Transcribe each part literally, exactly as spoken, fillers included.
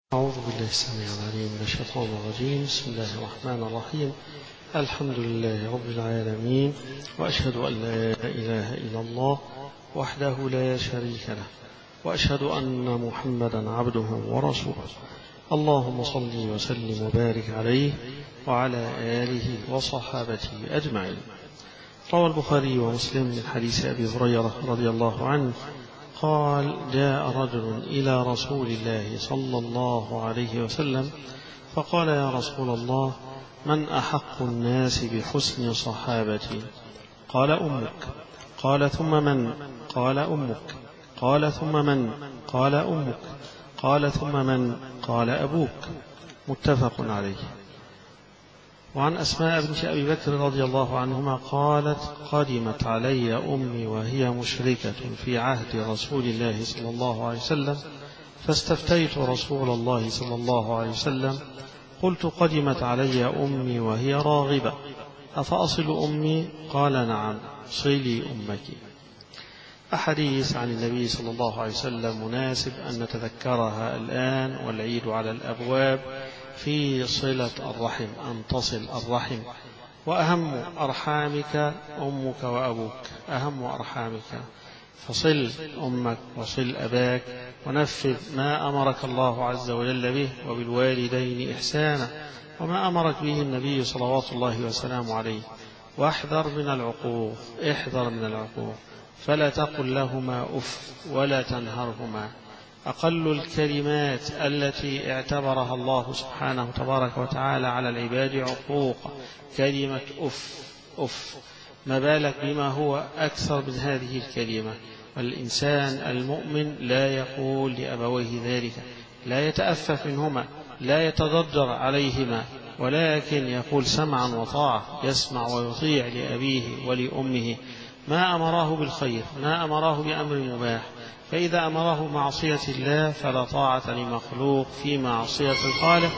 أعوذ بالله السميع العليم من الشيطان الرجيم. بسم الله الرحمن الرحيم. الحمد لله رب العالمين، وأشهد أن لا إله إلا الله وحده لا شريك له، وأشهد أن محمدا عبده ورسوله. اللهم صل وسلم وبارك عليه وعلى آله وصحابته أجمعين. روى البخاري ومسلم من حديث أبي هريرة رضي الله عنه قال: جاء رجل إلى رسول الله صلى الله عليه وسلم فقال: يا رسول الله، من أحق الناس بحسن صحابتي؟ قال: أمك. قال: ثم من؟ قال: أمك. قال: ثم من؟ قال: أمك. قال: ثم من؟ قال: أبوك. متفق عليه. وعن أسماء بنت أبي بكر رضي الله عنهما قالت: قدمت علي أمي وهي مشركة في عهد رسول الله صلى الله عليه وسلم، فاستفتيت رسول الله صلى الله عليه وسلم قلت: قدمت علي أمي وهي راغبة، أفأصل أمي؟ قال: نعم، صلي أمك. أحاديث عن النبي صلى الله عليه وسلم مناسب أن نتذكرها الآن والعيد على الأبواب في صلة الرحم، أن تصل الرحم. وأهم أرحامك أمك وأبوك، أهم أرحامك، فصل أمك وصل أباك، ونفذ ما أمرك الله عز وجل به، وبالوالدين إحسانا، وما أمرك به النبي صلوات الله وسلامه عليه. واحذر من العقوق، احذر من العقوق، فلا تقل لهما أف ولا تنهرهما. أقل الكلمات التي اعتبرها الله سبحانه تبارك وتعالى على العباد عقوق كلمة أف أف، ما بالك بما هو أكثر من هذه الكلمة. والإنسان المؤمن لا يقول لأبويه ذلك، لا يتأفف منهما، لا يتضجر عليهما، ولكن يقول سمعا وطاعة، يسمع ويطيع لأبيه ولأمه ما أمراه بالخير، ما أمراه بأمر مباح. فإذا أمره معصية الله فلا طاعة لمخلوق في معصية الخالق،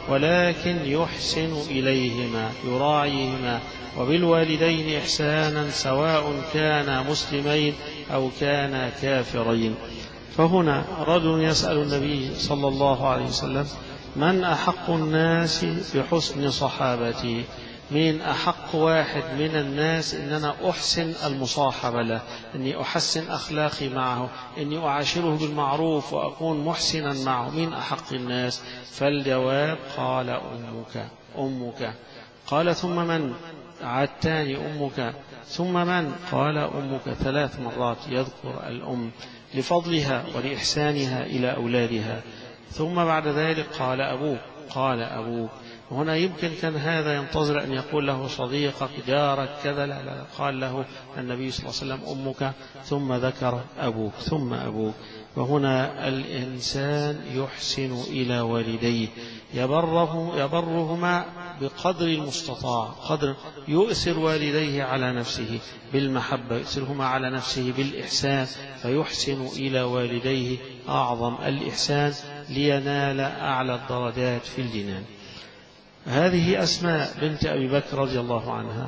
ولكن يحسن إليهما، يراعيهما. وبالوالدين إحسانا سواء كانا مسلمين أو كانا كافرين. فهنا رجل يسأل النبي صلى الله عليه وسلم: من أحق الناس بحسن صحابتي؟ من أحق واحد من الناس إن أنا أحسن المصاحبة له، إني أحسن أخلاقي معه، إني أعاشره بالمعروف وأكون محسنا معه. من أحق الناس؟ فالجواب: قال: أمك. أمك. قال: ثم من؟ عدتان: أمك. ثم من؟ قال: أمك. ثلاث مرات يذكر الأم لفضلها ولإحسانها إلى أولادها. ثم بعد ذلك قال: أبوك. قال: أبوك. هنا يمكن كان هذا ينتظر أن يقول له صديقك، جارك، كذا، لا لا، قال له النبي صلى الله عليه وسلم: أمك، ثم ذكر أبوك، ثم أبوك. وهنا الإنسان يحسن إلى والديه، يبره يبرهما بقدر المستطاع، قدر يؤثر والديه على نفسه بالمحبة، يؤثرهما على نفسه بالإحسان، فيحسن إلى والديه أعظم الإحسان لينال أعلى الدرجات في الجنان. هذه أسماء بنت أبي بكر رضي الله عنها.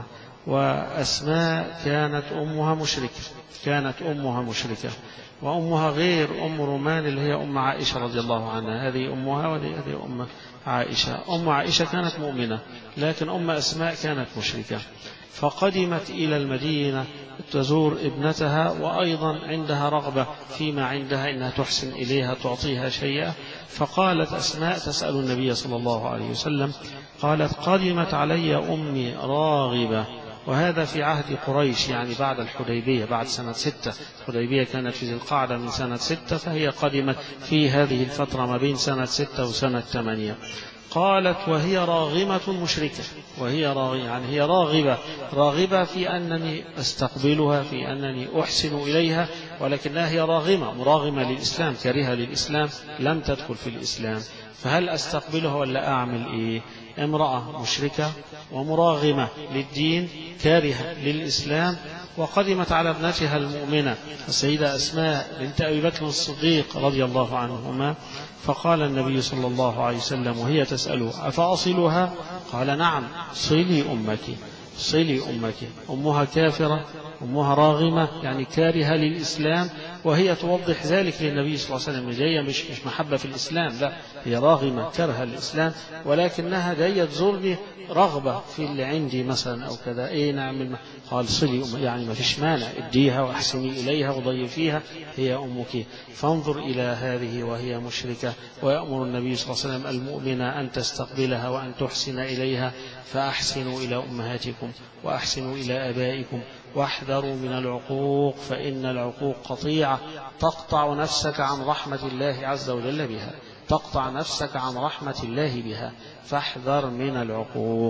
وأسماء كانت أمها مشركة، كانت أمها مشركة، وأمها غير أم رومان اللي هي أم عائشة رضي الله عنها، هذه أمها وهذه أم عائشة. أم عائشة كانت مؤمنة، لكن أم أسماء كانت مشركة. فقدمت إلى المدينة تزور ابنتها، وأيضا عندها رغبة فيما عندها، إنها تحسن إليها، تعطيها شيئا. فقالت أسماء تسأل النبي صلى الله عليه وسلم، قالت: قدمت علي أمي راغبة. وهذا في عهد قريش، يعني بعد الحديبية، بعد سنة ستة. الحديبية كانت في ذي القعدة من سنة ستة، فهي قدمت في هذه الفترة ما بين سنة ستة وسنة ثمانية. قالت: وهي راغمة مشركة، وهي راغبة، يعني هي راغبة، راغبة في أنني أستقبلها، في أنني أحسن إليها، ولكنها هي راغمة، مراغمة للإسلام، كارهة للإسلام، لم تدخل في الإسلام. فهل أستقبلها ولا أعمل إيه؟ امرأة مشركة ومراغمة للدين، كارهة للإسلام، وقدمت على ابنتها المؤمنة السيدة أسماء بنت أبي بكر الصديق رضي الله عنهما. فقال النبي صلى الله عليه وسلم وهي تسأله: أفأصلها؟ قال: نعم، صلي أمك، صلي أمك. أمها كافرة، أمها راغمة، يعني كارهة للإسلام، وهي توضح ذلك للنبي صلى الله عليه وسلم. جاية مش مش محبة في الإسلام، لا، هي راغمة كره الإسلام، ولكنها جاية تزورني رغبة في اللي عندي مثلا أو كذا. إيه نعمل؟ قال صلي، يعني ما فيش مانع، اديها وأحسني إليها وضيفيها، هي أمك. فانظر إلى هذه وهي مشركة، ويأمر النبي صلى الله عليه وسلم المؤمن أن تستقبلها وأن تحسن إليها. فأحسنوا إلى أمهاتكم وأحسنوا إلى آبائكم واحذروا من العقوق، فإن العقوق قطيعة تقطع نفسك عن رحمة الله عز وجل بها، تقطع نفسك عن رحمة الله بها، فاحذر من العقوق.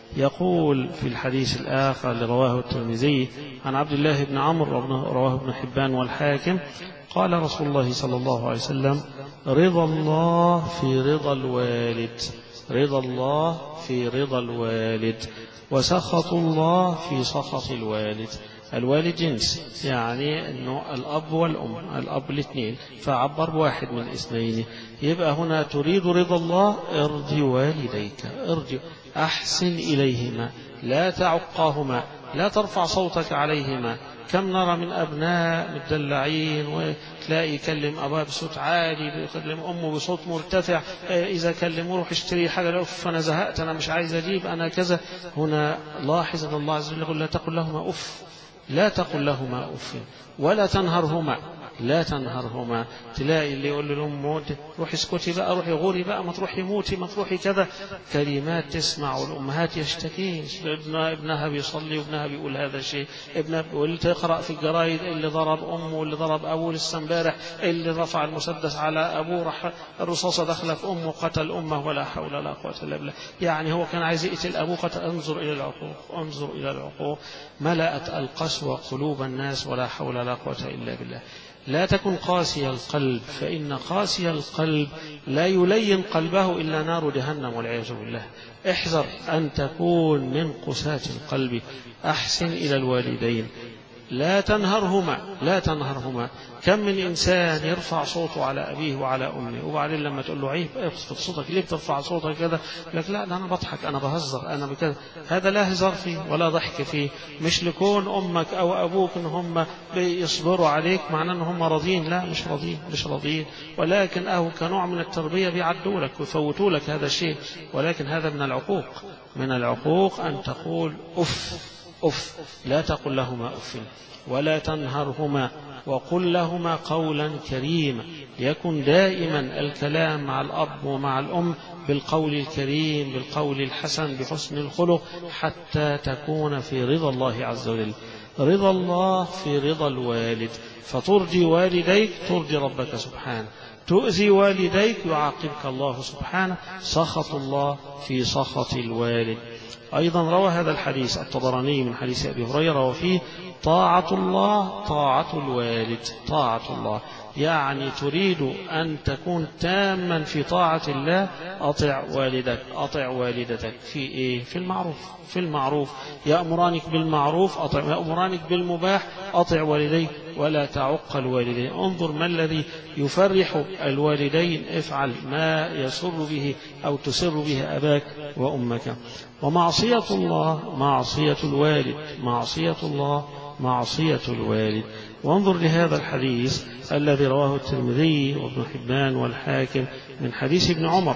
يقول في الحديث الآخر اللي رواه الترمذي عن عبد الله بن عمرو رواه ابن حبان والحاكم قال رسول الله صلى الله عليه وسلم: رضا الله في رضا الوالد، رضا الله في رضا الوالد، وسخط الله في سخط الوالد. الوالد جنس، يعني أنه الأب والأم، الأب الاثنين، فعبر واحد من اسمين. يبقى هنا تريد رضا الله، ارضي والديك، ارضي، أحسن إليهما، لا تعقاهما، لا ترفع صوتك عليهما. كم نرى من أبناء مدلعين وتلاقي يكلم أباه بصوت عالي، يكلم أمه بصوت مرتفع، إذا كلمه روح اشتري حاجة، لا أف أنا زهقت، أنا مش عايز أجيب، أنا كذا. هنا لاحظ أن الله عز وجل يقول: لا تقل لهما أف، لا تقل لهما أف، ولا تنهرهما، لا تنهرهما. تلاقي اللي يقول للأم: روحي اسكتي بقى، روحي غوري بقى، ما تروحي موتي، ما تروحي كذا. كلمات تسمع والأمهات يشتكين، ابنها, ابنها بيصلي وابنها بيقول هذا الشيء، ابنها واللي تقرأ في الجرايد اللي ضرب أمه واللي ضرب أبوه لسه امبارح، اللي رفع المسدس على أبوه راح الرصاصة دخل في أمه قتل أمه، ولا حول ولا قوة إلا بالله. يعني هو كان عايز يقتل أبوه قتل. انظر إلى العقوق، انظر إلى العقوق. ملأت القسوة قلوب الناس، ولا حول ولا قوة إلا بالله. لا تكن قاسي القلب، فإن قاسي القلب لا يلين قلبه إلا نار جهنم والعياذ بالله. احذر أن تكون من قساة القلب. أحسن إلى الوالدين، لا تنهرهما، لا تنهرهما. كم من إنسان يرفع صوته على أبيه وعلى أمه، وبعدين لما تقول له: عيب، اخفض صوتك، ليه بترفع صوتك كذا؟ لك: لا، ده أنا بضحك، أنا بهزر، أنا بكذا. هذا لا هزار فيه ولا ضحك فيه. مش لكون أمك أو أبوك إن هم بيصبروا عليك معناه إن هم راضين، لا، مش راضين، مش راضين، ولكن أهو كنوع من التربية بيعدوا لك ويفوتوا لك هذا الشيء. ولكن هذا من العقوق، من العقوق أن تقول أف أف. لا تقل لهما أف ولا تنهرهما، وقل لهما قولا كريما. يكن دائما الكلام مع الأب ومع الأم بالقول الكريم، بالقول الحسن، بحسن الخلق، حتى تكون في رضا الله عز وجل. رضا الله في رضا الوالد، فترضي والديك ترضي ربك سبحانه، تؤذي والديك يعاقبك الله سبحانه. سخط الله في سخط الوالد. أيضا روى هذا الحديث الطبراني من حديث أبي هريرة وفيه: طاعة الله طاعة الوالد، طاعة الله، يعني تريد أن تكون تاما في طاعة الله، أطع والدك، أطع والدتك في إيه؟ في المعروف، في المعروف. يأمرانك بالمعروف أطع، يأمرانك بالمباح أطع والديك، ولا تعق الوالدين. انظر ما الذي يفرح الوالدين، افعل ما يسر به أو تسر به أباك وأمك. ومعصية الله معصية الوالد، معصية الله معصية الوالد. وانظر لهذا الحديث الذي رواه الترمذي وابن حبان والحاكم من حديث ابن عمر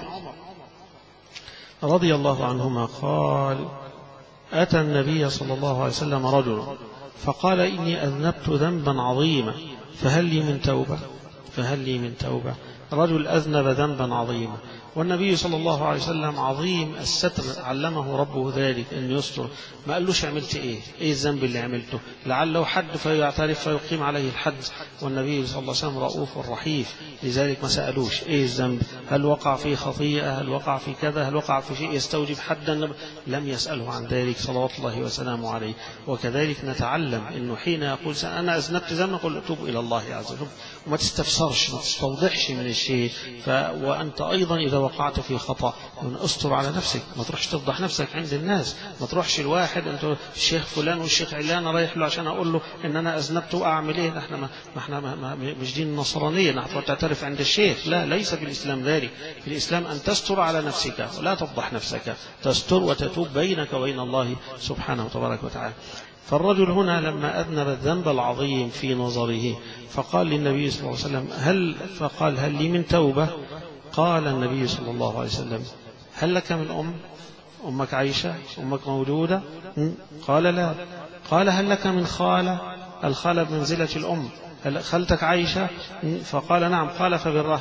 رضي الله عنهما قال: أتى النبي صلى الله عليه وسلم رجل فقال: إني أذنبت ذنبا عظيما فهل لي من توبة؟ فهل لي من توبة؟ رجل أذنب ذنبا عظيما، والنبي صلى الله عليه وسلم عظيم الستر، علمه ربه ذلك أن يستر. ما قالوش عملت إيه، إيه الذنب اللي عملته، لعله حد فيعترف فيقيم عليه الحد. والنبي صلى الله عليه وسلم رؤوف رحيف، لذلك ما سألوش إيه الذنب، هل وقع في خطيئة، هل وقع في كذا، هل وقع في شيء يستوجب حدا، لم يسأله عن ذلك صلوات الله وسلامه عليه. وكذلك نتعلم أنه حين يقول أنا أذنبت ذنبا قل أتوب إلى الله عز وجل، وما تستفسرش، ما تستوضحش من الشيء. ف... وأنت أيضا إذا وقعت في خطأ استر على نفسك، ما تروحش تفضح نفسك عند الناس، ما تروحش الواحد انت الشيخ فلان والشيخ علان رايح له عشان اقول له ان انا اذنبت واعمل ايه. احنا ما احنا ما ما مش دين النصرانيه نحن تعترف عند الشيخ، لا، ليس في الاسلام ذلك. في الاسلام ان تستر على نفسك ولا تفضح نفسك، تستر وتتوب بينك وبين الله سبحانه وتبارك وتعالى. فالرجل هنا لما أذنب الذنب العظيم في نظره فقال للنبي صلى الله عليه وسلم هل فقال هل لي من توبة؟ قال النبي صلى الله عليه وسلم هل لك من أم؟ أمك عايشة؟ أمك موجودة؟ قال لا. قال هل لك من خالة؟ الخالة بمنزلة الأم، هل خالتك عايشة؟ فقال نعم. قال فبرها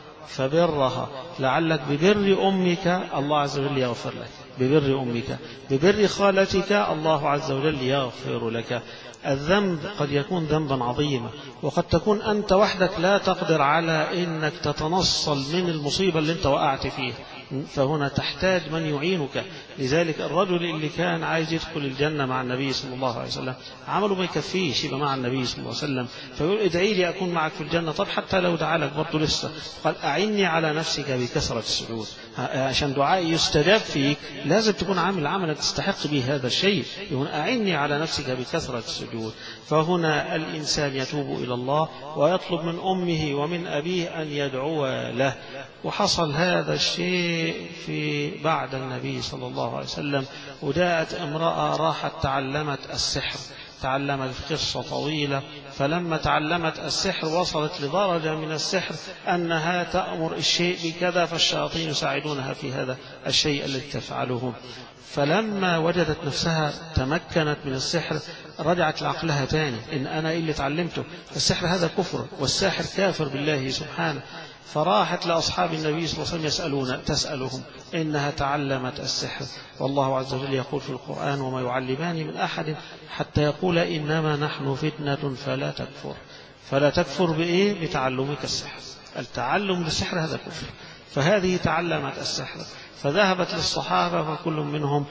فبرها لعلك ببر أمك الله عز وجل يغفر لك، ببر أمك، ببر خالتك الله عز وجل يغفر لك. الذنب قد يكون ذنبا عظيما، وقد تكون أنت وحدك لا تقدر على إنك تتنصل من المصيبة اللي أنت وقعت فيها، فهنا تحتاج من يعينك. لذلك الرجل اللي كان عايز يدخل الجنة مع النبي صلى الله عليه وسلم عمله ما يكفيش يبقى مع النبي صلى الله عليه وسلم، فيقول ادعي لي أكون معك في الجنة. طب حتى لو دعا لك برضه لسه، قال أعني على نفسك بكثرة السجود، عشان دعائي يستجاب فيك لازم تكون عامل عملا تستحق به هذا الشيء، يقول أعني على نفسك بكثرة السجود. فهنا الإنسان يتوب إلى الله ويطلب من أمه ومن أبيه أن يدعو له. وحصل هذا الشيء في بعد النبي صلى الله عليه وسلم، وجاءت امرأة راحت تعلمت السحر، تعلمت قصة طويلة، فلما تعلمت السحر وصلت لدرجة من السحر أنها تأمر الشيء بكذا، فالشياطين يساعدونها في هذا الشيء الذي تفعله. فلما وجدت نفسها تمكنت من السحر رجعت لعقلها تاني، إن أنا إيه اللي تعلمته؟ السحر هذا كفر، والساحر كافر بالله سبحانه. فراحت لأصحاب النبي صلى الله عليه وسلم يسألون تسألهم إنها تعلمت السحر، والله عز وجل يقول في القرآن وما يعلمان من أحد حتى يقول إنما نحن فتنة فلا تكفر. فلا تكفر بإيه؟ بتعلمك السحر. التعلم للسحر هذا كفر، فهذه تعلمت السحر. فذهبت للصحابة فكل منهم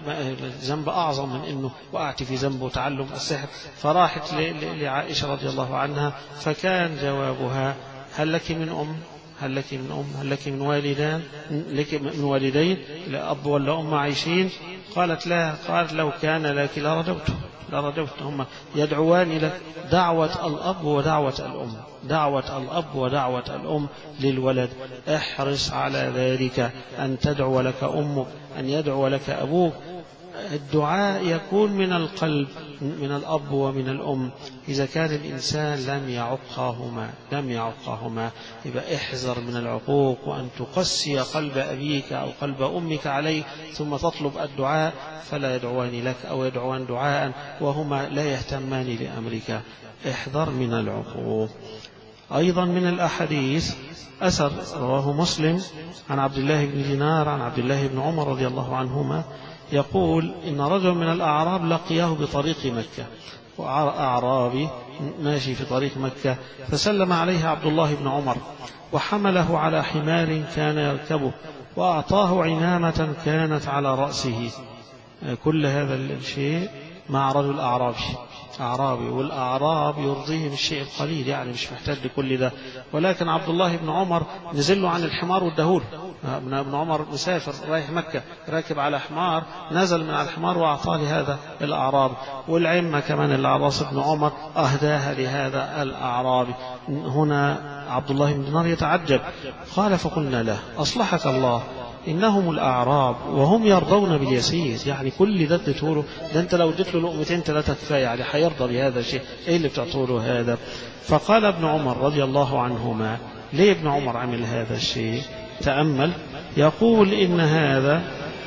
ذنب أعظم من أنه وقعت في ذنب تعلم السحر. فراحت لعائشة رضي الله عنها فكان جوابها هل لك من أم؟ هل لك من أم؟ هل لك من والدان؟ لك من والدين؟ لا أب ولا أم عايشين؟ قالت لا. قالت لو كان لك لرجوته، لرجوت. هم يدعوان إلى دعوة الأب ودعوة الأم، دعوة الأب ودعوة الأم للولد. احرص على ذلك، أن تدعو لك أمك، أن يدعو لك أبوك. الدعاء يكون من القلب، من الأب ومن الأم. إذا كان الإنسان لم يعقهما لم يعقهما يبقى احذر من العقوق، وأن تقسي قلب أبيك أو قلب أمك عليه ثم تطلب الدعاء فلا يدعوان لك أو يدعوان دعاء وهما لا يهتمان لأمرك. احذر من العقوق. أيضا من الأحاديث أثر رواه مسلم عن عبد الله بن دينار عن عبد الله بن عمر رضي الله عنهما يقول إن رجل من الأعراب لقيه بطريق مكة، وأعرابي ماشي في طريق مكة، فسلم عليه عبد الله بن عمر وحمله على حمار كان يركبه وأعطاه عنامة كانت على رأسه. كل هذا الشيء مع رجل أعرابي أعرابي والأعراب يرضيهم الشيء القليل، يعني مش محتاج لكل ده. ولكن عبد الله بن عمر نزل له عن الحمار والدهور. ابن عمر مسافر رايح مكة راكب على حمار، نزل من على الحمار وأعطاه لهذا الأعراب، والعمة كمان اللي على راس ابن عمر أهداها لهذا الأعرابي. هنا عبد الله بن دينار يتعجب، قال فقلنا له أصلحك الله إنهم الأعراب وهم يرضون باليسير، يعني كل ده اديته ده أنت لو اديت له لقمتين ثلاثة كفاية يعني هيرضى بهذا الشيء، إيه اللي بتعطوله هذا؟ فقال ابن عمر رضي الله عنهما ليه ابن عمر عمل هذا الشيء؟ تأمل، يقول إن هذا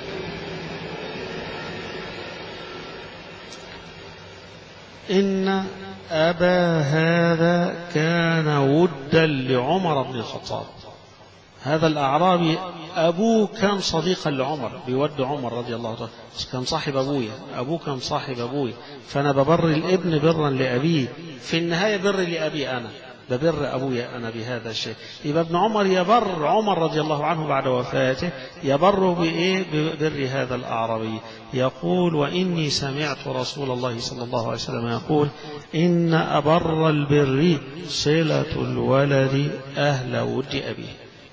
إن أبا هذا كان ودا لعمر بن الخطاب. هذا الأعرابي أبوه كان صديقا لعمر، بيود عمر رضي الله عنه، كان صاحب أبويا، أبوه كان صاحب أبوي، فأنا ببر الابن برا لأبيه، في النهاية بر لأبي أنا، ببر أبويا أنا بهذا الشيء. يبقى ابن عمر يبر عمر رضي الله عنه بعد وفاته، يبر بإيه؟ ببر هذا الأعرابي. يقول وإني سمعت رسول الله صلى الله عليه وسلم يقول إن أبر البر صلة الولد أهل ود أبيه.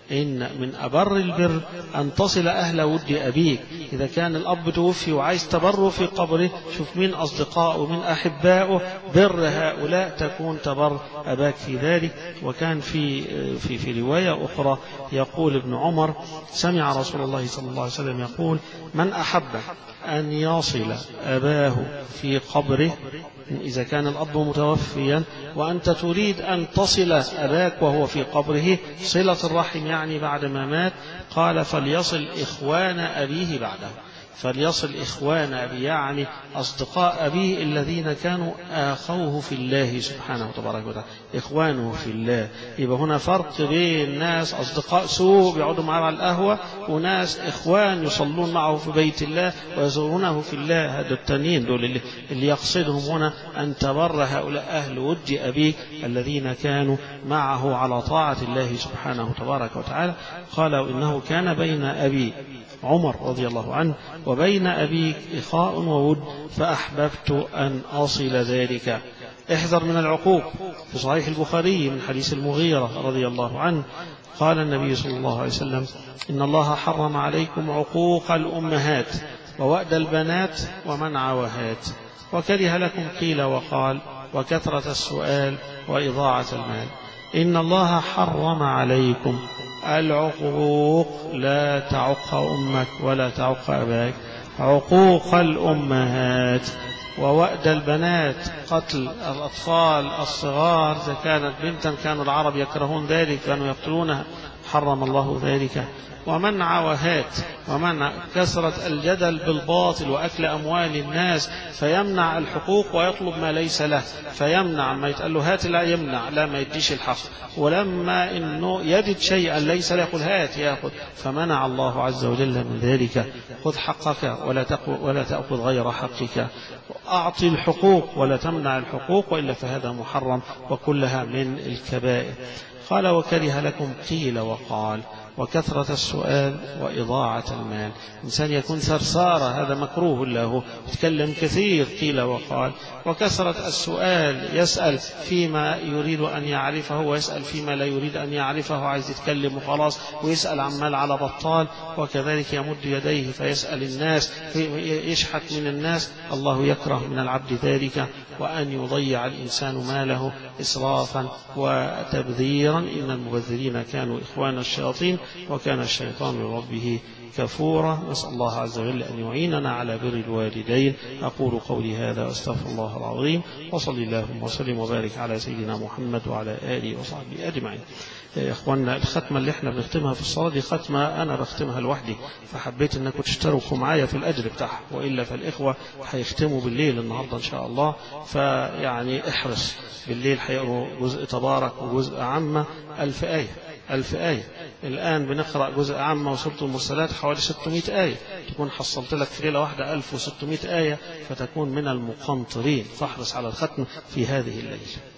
إن من أبر البر أن تصل أهل ود أبيك. إذا كان الأب توفي وعايز تبره في قبره، شوف مين أصدقائه ومن أحبائه، بر هؤلاء تكون تبر أباك في ذلك. وكان في في في رواية أخرى يقول ابن عمر: سمع رسول الله صلى الله عليه وسلم يقول: من أحب أن يصل أباه في قبره، إذا كان الأب متوفيا وأنت تريد أن تصل أباك وهو في قبره صلة الرحم يعني بعد ما مات، قال: فليصل إخوان أبيه بعده. فليصل إخوان أبيه يعني أصدقاء أبيه الذين كانوا آخوه في الله سبحانه وتبارك وتعالى، إخوانه في الله. يبقى هنا فرق بين ناس أصدقاء سوء بيقعدوا معه على القهوة، وناس إخوان يصلون معه في بيت الله ويزورونه في الله. هذا التانيين دول اللي, اللي يقصدهم هنا أن تبر هؤلاء أهل ود أبيك الذين كانوا معه على طاعة الله سبحانه وتبارك وتعالى. قالوا: إنه كان بين أبي عمر رضي الله عنه وبين أبيك إخاء وود، فأحببت أن أصل ذلك. احذر من العقوق. في صحيح البخاري من حديث المغيرة رضي الله عنه قال النبي صلى الله عليه وسلم: إن الله حرم عليكم عقوق الأمهات ووأد البنات ومنع وهات، وكره لكم قيل وقال وكثرة السؤال وإضاعة المال. إن الله حرم عليكم العقوق، لا تعق أمك ولا تعق أباك، عقوق الأمهات، ووأد البنات، قتل الأطفال الصغار. إذا كانت بنتا كانوا العرب يكرهون ذلك، كانوا يقتلونها، حرم الله ذلك. ومنع وهات، ومنع كثرة الجدل بالباطل وأكل أموال الناس، فيمنع الحقوق ويطلب ما ليس له، فيمنع ما يتقال له هات لا يمنع، لا ما يديش الحق، ولما إنه يجد شيئا ليس له يقول هات يأخذ، فمنع الله عز وجل من ذلك. خذ حقك ولا ولا تأخذ غير حقك، أعطي الحقوق ولا تمنع الحقوق، وإلا فهذا محرم وكلها من الكبائر. قال: وكره لكم قيل وقال وكثرة السؤال وإضاعة المال. إنسان يكون ثرثارة، هذا مكروه له، يتكلم كثير قيل وقال. وكثرة السؤال، يسأل فيما يريد أن يعرفه ويسأل فيما لا يريد أن يعرفه، عايز يتكلم وخلاص، ويسأل عمال على بطال. وكذلك يمد يديه فيسأل الناس، يشحت من الناس. الله يكره من العبد ذلك، وأن يضيع الإنسان ماله إسرافا وتبذيرا. إن المبذرين كانوا إخوان الشياطين وكان الشيطان لربه كفورا. نسأل الله عز وجل أن يعيننا على بر الوالدين. أقول قولي هذا وأستغفر الله العظيم، وصلي اللهم وسلم وبارك على سيدنا محمد وعلى آله وصحبه أجمعين. يا إخواننا، الختمة اللي احنا بنختمها في الصلاة دي ختمة أنا بختمها لوحدي، فحبيت أنكم تشتركوا معايا في الأجر بتاعها، وإلا فالإخوة هيختموا بالليل النهاردة إن شاء الله. فيعني احرص بالليل، هيقروا جزء تبارك وجزء عامة ألف آية ألف آية. الآن بنقرأ جزء عامة وسورة المرسلات حوالي ستمائة آية، تكون حصلت لك في ليلة واحدة ألف وستمائة آية، فتكون من المقنطرين. فاحرص على الختم في هذه الليلة.